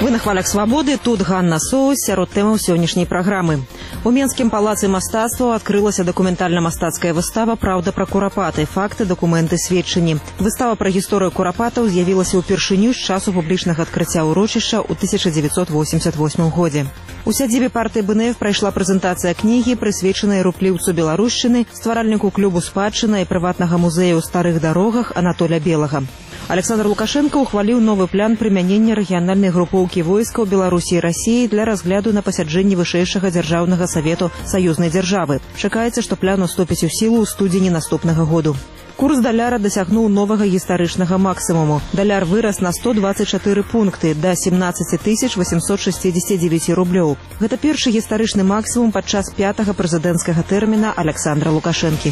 Вы на хвалях свабоды, тут Ганна Соус, сярод тэмаў сённяшняй праграмы. У Менскім палацы мастацтва адкрылася дакументальна-мастацкая выстава «Праўда пра курапаты. Факты, дакументы, сведчанні». Выстава пра гісторыю курапатаў з'явілася ўпершыню з часу публічнага адкрыцця ўрочышча ў 1988 годзе. У сядзібе партыі БНФ прайшла прэзентацыя кнігі, прысвечанай рупліўцу беларушчыны, стваральніку клубу «Спадчына» і прыватнага музея ў старых дарогах Анатоля Белага. Александр Лукашенко ухваліў новы план прымянення рэгіянальнай групоўкі войскаў Беларусі і Расіі для разгляду на пасяджэнні вышэйшага дзяржаўнага савету саюзнай дзяржавы. Чакаецца, што план уступіць у сілу ў студзені наступнага году. Курс даляра дасягнуў новага гістарычнага максімуму. Даляр вырас на 124 пункты да 17 869 рублёў. Гэта першы гістарычны максімум падчас 5-га прэзідэнцкага тэрміна Александра Лукашэнкі.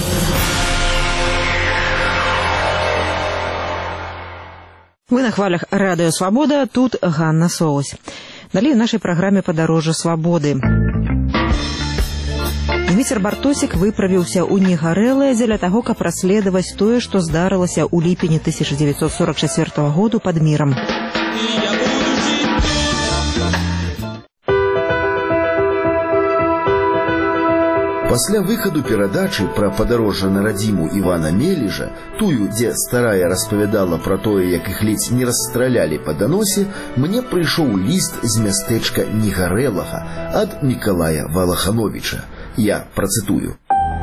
Вы на хвалях радыё «Свабода», тут Ганна Соус. Далей у нашай праграме «Падарожжа свабоды». Дмітр Бартосік выправіўся ў Негарэлае дзеля таго, каб расследаваць тое, што здарылася ў ліпені 1944 году пад Мірам. Пасля выхаду перадачы пра падарожжа на радзіму Івана Мележа, тую, дзе старая распавядала пра тое, як іх ледзь не расстралялі па даносе, мне прыйшоў ліст з мястэчка Негарэлага ад Мікалая Валахановіча. Я працытую.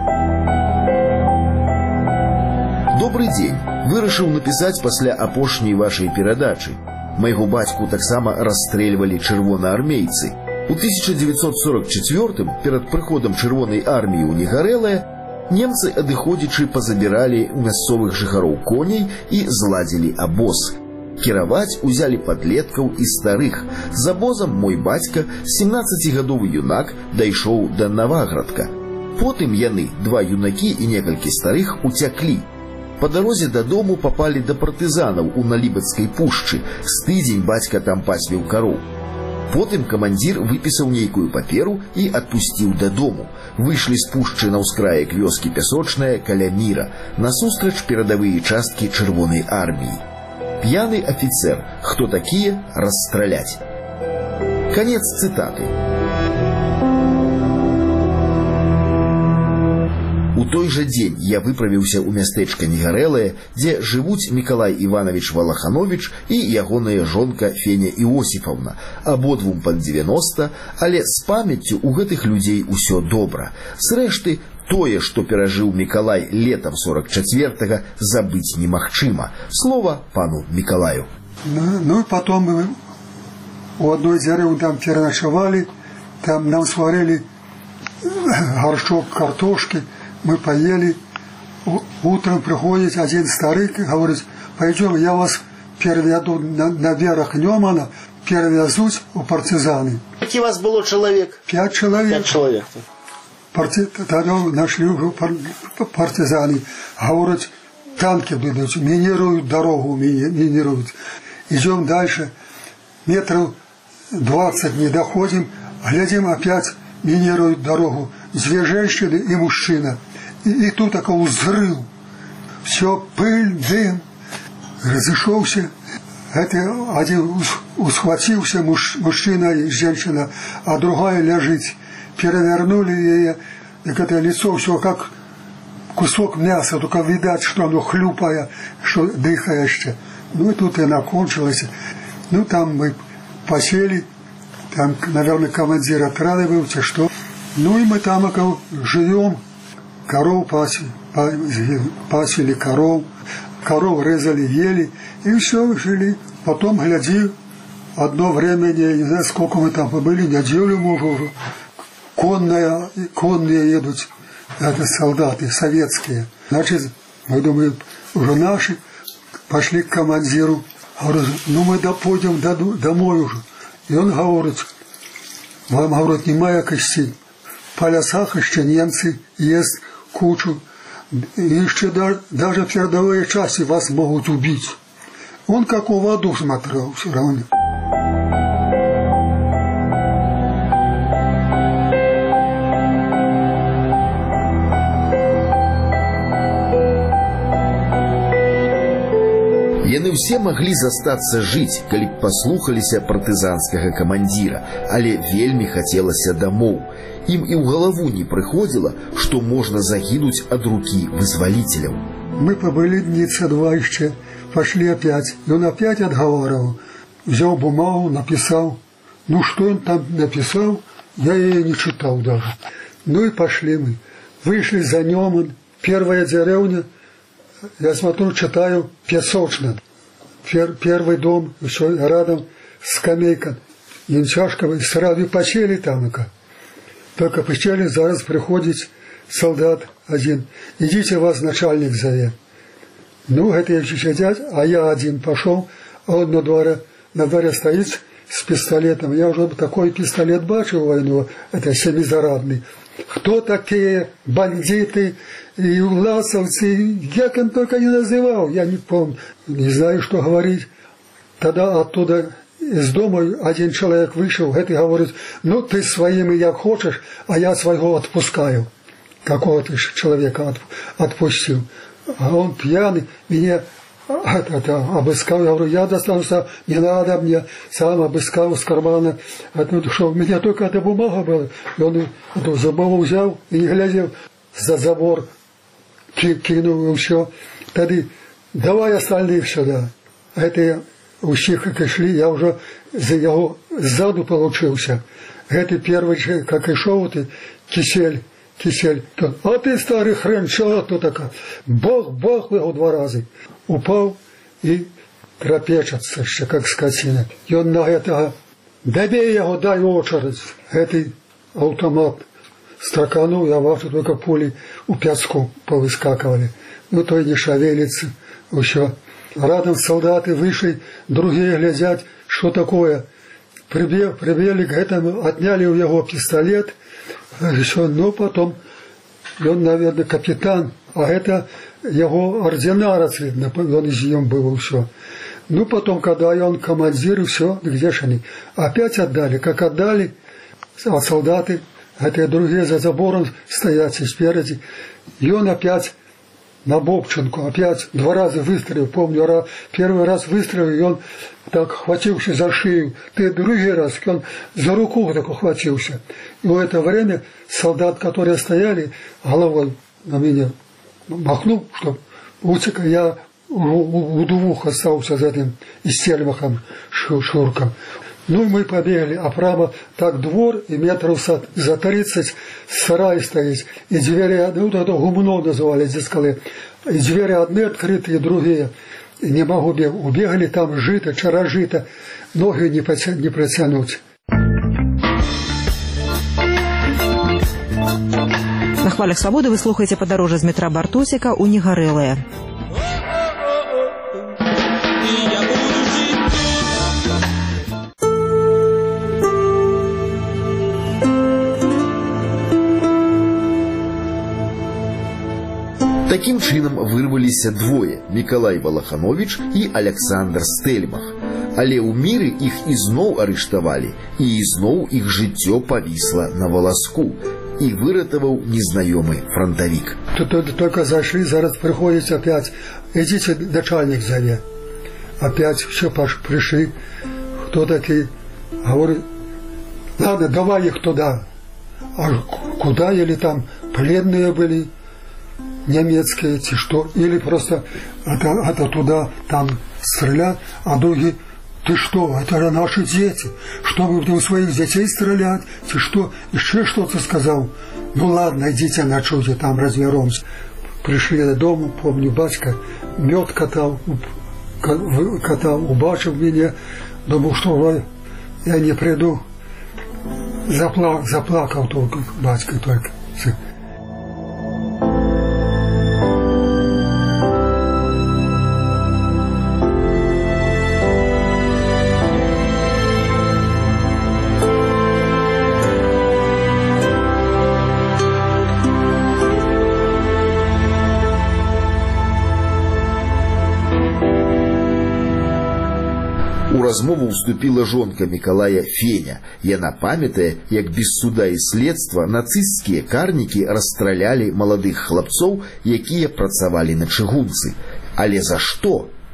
Добрый дзень. Вырашыў напісаць пасля апошняй вашай перадачы. Майго бацьку таксама расстрэльвалі чырвонаармейцы. У 1944-м, перад прыходам чырвонай арміі ў Негарэлае, немцы, адыходзячы, пазабіралі у мясцовых жыхароў коней і зладзілі абоз. Кіраваць узялі падлеткаў і старых. З абозам мой бацька, 17-гадовы юнак, дайшоў да Наваградка. Потым яны, 2 юнакі і некалькі старых, уцяклі. Па дарозе дадому папалі да партызанаў у Налібацкай пушчы. З тыдзень бацька там пасвіў кароў. Потым камандзір выпісаў нейкую паперу і адпусціў дадому. Выйшлі з пушчы на ўскраек вёскі Пясочная каля Міра. Насустрач перадавыя часткі чырвонай арміі. П'яны афіцер. Хто такія? Расстраляць. Канец цытаты. У той жа дзень я выправіўся ў мястэчка Негарэлае, дзе жывуць Мікалай Іванович Валахановіч і ягоная жонка Феня Іосіфаўна. Абодвум пад 90, але з памяццю у гэтых людзей усё добра. Зрэшты, тое, што перажыў Мікалай летам 44-го, забыць немагчыма. Слова пану Мікалаю. Ну и потом мы у одной деревни там переночевали, там нам сварили горшок картошки, мы поели. Утром приходит один старик и говорит: пойдем, я вас переведу наверх Немана, перевезуть у партизаны. Сколько у вас было человек? 5 человек. 5 человек. Тогда нашли партизаны. Говорят, танки будут, минируют дорогу, минируют. Идем дальше, метров 20 не доходим, глядим, опять минируют дорогу. 2 женщины и мужчина. И тут такой взрыв. Все, пыль, дым. Разошелся. Это один усхватился, мужчина и женщина, а другая лежит. Перевернули ее, так это лицо все как кусок мяса, только видать, что оно хлюпая, что дыхающее. Ну и тут она кончилась. Ну там мы посели, там, наверное, командир отряда был, что. Ну и мы там живем, коров пасили коров резали, ели, и все, жили. Потом, гляди, одно время, не знаю, сколько мы там побыли, неделю, может, уже, конные едут, это солдаты, советские. Значит, мы думаем, уже наши, пошли к командиру, говорят, ну мы пойдем домой уже. И он говорит, вам, говорит, немає костей. По лесах еще немцы есть кучу. И еще даже передовые части вас могут убить. Он как в воду смотрел все равно. Яны ўсе маглі застацца жыць, калі б паслухаліся партызанскага камандзіра, але вельмі хацелася дамоў. Ім і ў галаву не прыходзіла, што можна загінуць ад рукі вызваліцеляў. Мы побыли дница два еще, пошли опять. И он опять отговаривал. Взял бумагу, написал. Ну, что он там написал, я ее не читал даже. Ну и пошли мы. Вышли за Неман. Первая деревня, я смотрю, читаю, песочная. Первый дом, еще рядом скамейка. Янчашковый, сразу почели там. Только почели, зараз приходит солдат один. Идите, вас начальник зовет. Ну, это я сидят, а я один пошел, а он на дворе стоит с пистолетом. Я уже такой пистолет бачил войну, это семизарадный. Кто такие бандиты и власовцы, как он только не называл, я не помню. Не знаю, что говорить. Тогда оттуда из дома один человек вышел, это говорит, ну ты своими як хочешь, а я своего отпускаю. Какого-то человека отпустил. А он пьяный, меня обыскал. Я говорю, я достануся, не надо мне, сам обыскал с кармана. Что у меня только эта бумага была. И он эту забаву взял и, не глядя, за забор кинул и все. Тогда давай остальных сюда. А это я у всех, как и шли, я уже за его сзаду получился. Это первый, как и шел, это кисель. А ты, старый хрен, чего тут такая? Бах его два раза. Упал и трапечется, как скотина. И он на этого, добей его, дай очередь. Этот автомат стаканул, я бачу, только пули у пяску повыскакивали. Ну, то и не шевелится. Еще. Рядом солдаты вышли, другие глядят, что такое. Прибегли к этому, отняли у него пистолет. Еще, ну, потом, он, наверное, капитан, а это его ординарец, видно, он из нем был, все. Ну, потом, когда он командир, все, где же они? Опять отдали, как отдали, а солдаты, это другие за забором стоят спереди, и он опять на Бобченко, опять два раза выстрелил, помню, первый раз выстрелил, и он так хватился за шею, ты другой раз, он за руку так ухватился. И в это время солдат, которые стояли, головой на меня махнул, что утека, я у двух остался за этим истельмахом Шурком. Ну и мы побегали, а право так двор, и метров за 30 сарай стоит, и двери, ну вот это гумно называли здесь скалы, и двери одни открытые, другие. И не могу убегали там жито, вчера жито, ноги не протянуть. На хвалях свободы вы слухаете «Подорожжа» з метра Бартусіка у Негарэлае. Таким чынам вырваліся двое – Мікалай Валахановіч і Аляксандр Стэльмах. Але ў міры іх ізноў арыштавалі, і ізноў іх жыццё павісла на валаску. І выратаваў незнаёмы фронтавік. Тут только зашли, зараз приходит опять, идите, начальник зовет. Опять все пришли, кто такие, говорит, ладно, давай их туда. А куда, или там пленные были? Немецкие эти, что, или просто это туда там стрелять, а другие, ты что, это же наши дети, что вы будете у своих детей стрелять, ты что, еще что-то сказал, ну ладно, идите ночуйте, там разберемся. Пришли до дома, помню, батька мед катал, убачил меня, думал, что я не приду, заплакал только, батька только. У размову вступила жонка Мікалая Феня. Яна памятае, як без суда і следства нацысцкія карнікі расстралялі маладых хлапцоў, якія працавалі на чыгунцы. Але за што?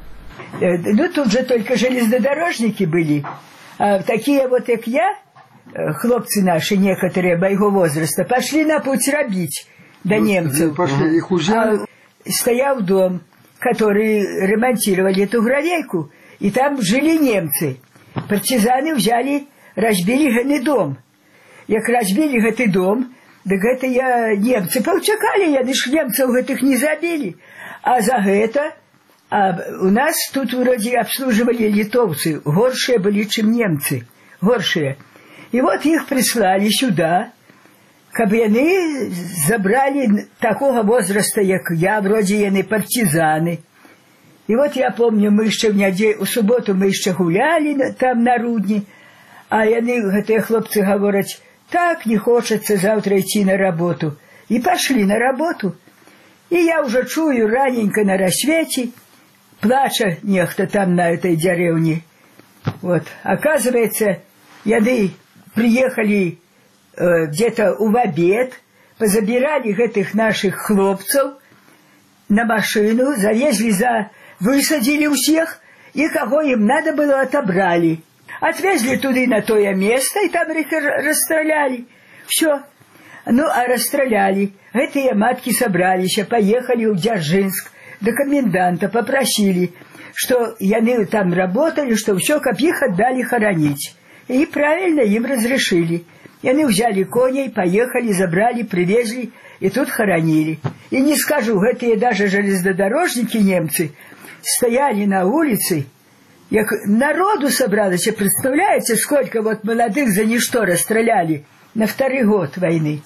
Ну, тут же только железнодорожники были. А такие вот, как я, хлопцы наши, некоторые моего возраста, пошли на путь робить до немцев. Пошли, их взяли. Стоял дом, который ремонтировали эту гравейку, и там жили немцы. Партизаны взяли, разбили гэты дом. Як разбили гэты дом, так гэта немцы паўчакалі, яны ж немцаў гэтых не забили. А за гэта у нас тут вроде обслуживали литовцы, горшие были, чем немцы, горшие. И вот их прислали сюда, каб яны забрали такого возраста, як я, вроде яны партизаны. И вот я помню, мы еще в субботу мы еще гуляли там на Рудні, а яны, гэтыя хлопцы, говорят, так не хочется завтра идти на работу. И пошли на работу. И я уже чую раненько на рассвете, плача нехто там на этой деревне. Вот. Оказывается, яны приехали где-то в обед, позабирали этих наших хлопцев на машину, завезли высадили всех, и кого им надо было, отобрали. Отвезли туда на то место, и там их расстреляли. Все. Ну, а расстреляли. Эти матки собрались, поехали в Дзержинск, до коменданта попросили, что яны там работали, что все, как их отдали хоронить. И правильно им разрешили. Яны взяли коней, поехали, забрали, привезли, и тут хоронили. И не скажу, эти даже железнодорожники немцы стояли на улице, як народу собралось, представляете, сколько вот молодых за ничто расстреляли на второй год войны.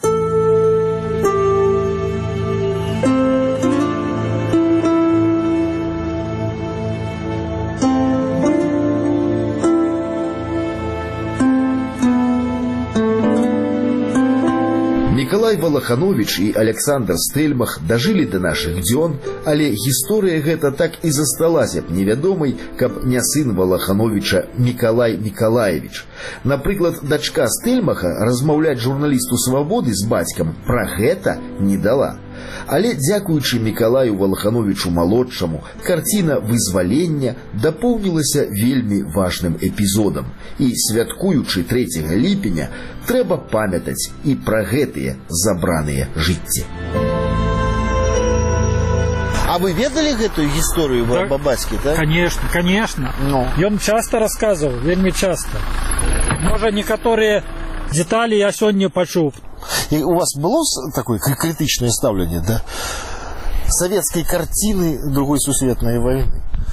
Мікалай Валаханович і Александр Стельмах дажылі да нашых дзён, але гісторыя гэта так і засталася б невядомай, каб не сын Валахановича Мікалай Мікалаевич. Напрыклад, дачка Стельмаха размаўляць журналісту «Свабоды» з бацькам пра гэта не дала. Але дзякуючы Мікалаю Валахановичу малодшаму, карціна вызвалення дапоўнілася вельмі важным эпізодам. І святкуючы 3 ліпеня трэба памятаць і пра гэтыя забраныя жыцці. А вы ведали гэтую гісторыю бабацькі, так? Конечно, конечно. Ён часто рассказывал, вельмі часто. Можа, некаторыя деталі я сёння пачуў. И у вас было такое критичное ставление до советской картины Другой сусветной войны?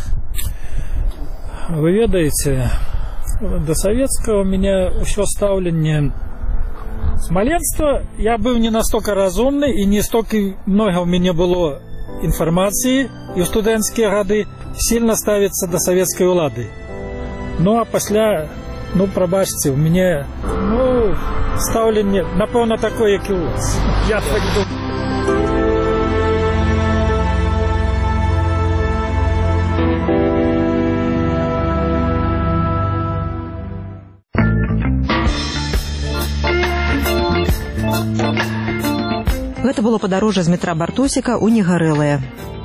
Вы ведаете, до советского у меня все ставление с маленства. Я был не настолько разумный, и не столько много у меня было информации, и в студентские годы сильно ставится до советской улады. Ну, а после, пробачьте, у меня, ставление, напевно, такое, як і у вас. Я так думаю. Гэта было падарожжа з метра Бартосіка ў Негарэлае.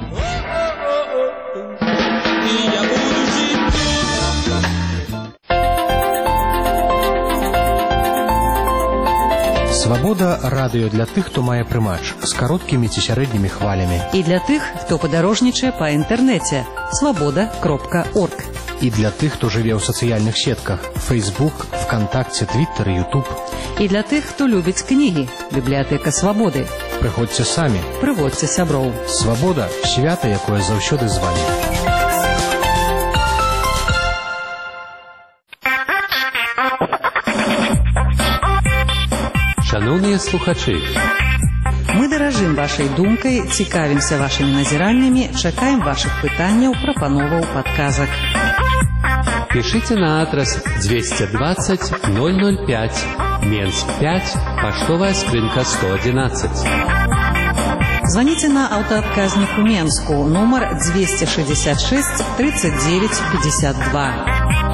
Свабода радыё для тых, хто мае прымач з кароткімі ці сярэднімі хвалямі. І для тых, хто падарожнічае па інтэрнэце свабода.орг. І для тых, хто жыве ў сацыяльных сетках Facebook, ВКонтакце, Твиттер і Ютуб. І для тых, хто любіць кнігі, бібліятэка Свабоды. Прыходзьце самі. Прыводзьце сяброў. Свабода – свята, якое заўсёды з вамі. Шановныя слухачы, мы даражым вашай думкай, цікавімся вашымі назіраннямі, чакаем вашых пытанняў, прапановаў, падказак. Пишите на адрес 220 005, Менск 5, поштовая скрынка 111. Звоните на автоотказник в Менску, номер 266 39 52.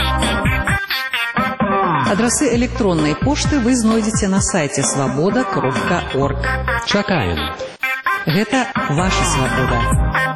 Адресы электронной почты вы знойдете на сайте свобода.орг. Чакаем. Гэта ваша свобода.